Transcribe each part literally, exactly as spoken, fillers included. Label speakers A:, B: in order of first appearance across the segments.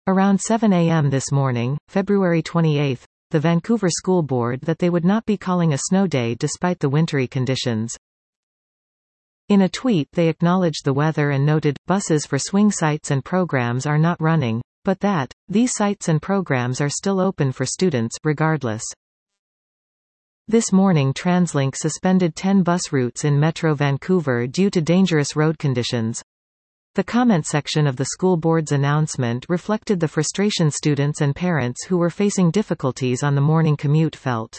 A: Around seven a m this morning, February twenty-eighth, the Vancouver School Board that they would not be calling a snow day despite the wintry conditions. In a tweet they acknowledged the weather and noted, buses for swing sites and programs are not running, but that, these sites and programs are still open for students, regardless. This morning TransLink suspended ten bus routes in Metro Vancouver due to dangerous road conditions. The comment section of the school board's announcement reflected the frustration students and parents who were facing difficulties on the morning commute felt.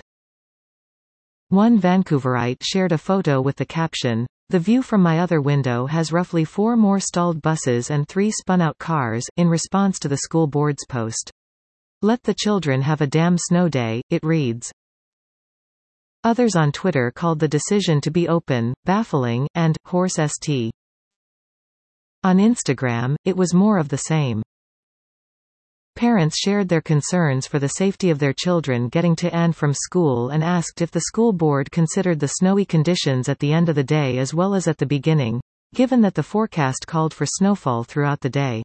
A: One Vancouverite shared a photo with the caption, "The view from my other window has roughly four more stalled buses and three spun-out cars," in response to the school board's post. "Let the children have a damn snow day," it reads. Others on Twitter called the decision to be open, baffling, and horse st. On Instagram, it was more of the same. Parents shared their concerns for the safety of their children getting to and from school and asked if the school board considered the snowy conditions at the end of the day as well as at the beginning, given that the forecast called for snowfall throughout the day.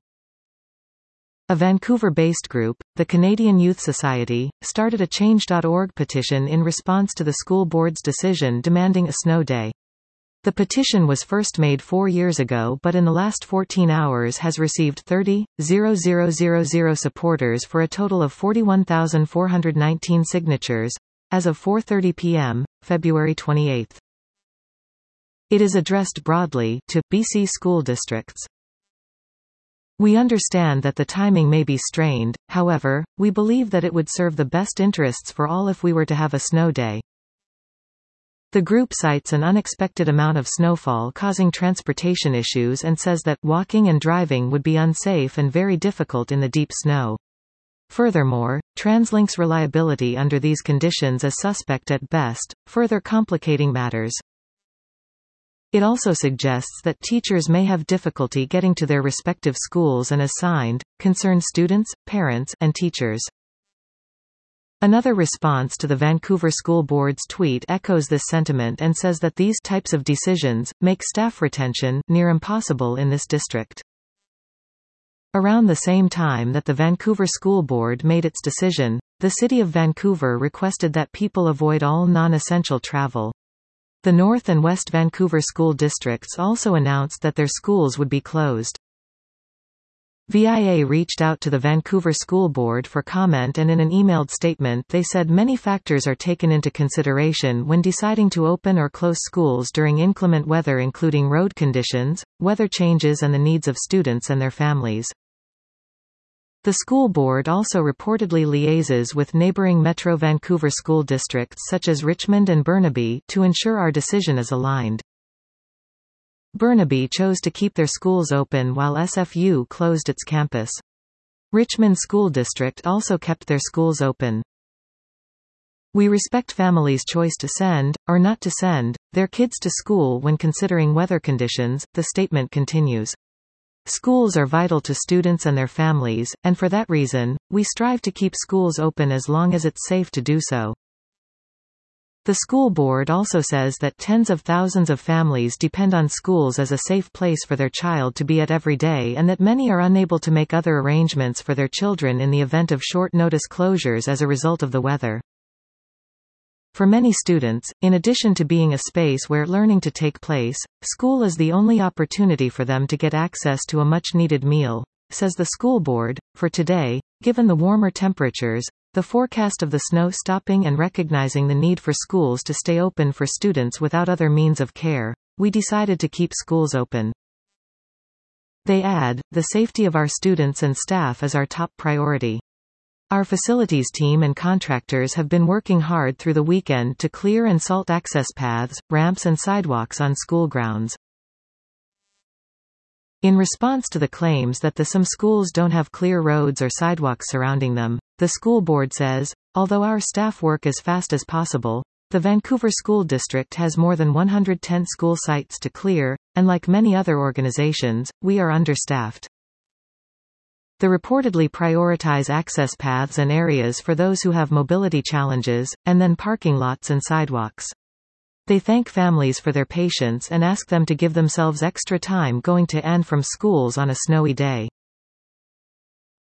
A: A Vancouver-based group, the Canadian Youth Society, started a change dot org petition in response to the school board's decision demanding a snow day. The petition was first made four years ago but in the last fourteen hours has received thirty thousand supporters for a total of forty-one thousand four hundred nineteen signatures, as of four thirty p m, February twenty-eighth. It is addressed broadly to B C school districts. We understand that the timing may be strained, however, we believe that it would serve the best interests for all if we were to have a snow day. The group cites an unexpected amount of snowfall causing transportation issues and says that walking and driving would be unsafe and very difficult in the deep snow. Furthermore, TransLink's reliability under these conditions is suspect at best, further complicating matters. It also suggests that teachers may have difficulty getting to their respective schools and assigned, concerned students, parents, and teachers. Another response to the Vancouver School Board's tweet echoes this sentiment and says that these types of decisions make staff retention near impossible in this district. Around the same time that the Vancouver School Board made its decision, the City of Vancouver requested that people avoid all non-essential travel. The North and West Vancouver school districts also announced that their schools would be closed. V I A reached out to the Vancouver School Board for comment and in an emailed statement they said many factors are taken into consideration when deciding to open or close schools during inclement weather including road conditions, weather changes and the needs of students and their families. The school board also reportedly liaises with neighbouring Metro Vancouver school districts such as Richmond and Burnaby to ensure our decision is aligned. Burnaby chose to keep their schools open while S F U closed its campus. Richmond School District also kept their schools open. We respect families' choice to send, or not to send, their kids to school when considering weather conditions, the statement continues. Schools are vital to students and their families, and for that reason, we strive to keep schools open as long as it's safe to do so. The school board also says that tens of thousands of families depend on schools as a safe place for their child to be at every day and that many are unable to make other arrangements for their children in the event of short-notice closures as a result of the weather. For many students, in addition to being a space where learning to take place, school is the only opportunity for them to get access to a much-needed meal, says the school board. For today, given the warmer temperatures, the forecast of the snow stopping and recognizing the need for schools to stay open for students without other means of care, we decided to keep schools open. They add, the safety of our students and staff is our top priority. Our facilities team and contractors have been working hard through the weekend to clear and salt access paths, ramps and sidewalks on school grounds. In response to the claims that the some schools don't have clear roads or sidewalks surrounding them, the school board says, although our staff work as fast as possible, the Vancouver School District has more than one hundred ten school sites to clear, and like many other organizations, we are understaffed. They reportedly prioritize access paths and areas for those who have mobility challenges, and then parking lots and sidewalks. They thank families for their patience and ask them to give themselves extra time going to and from schools on a snowy day.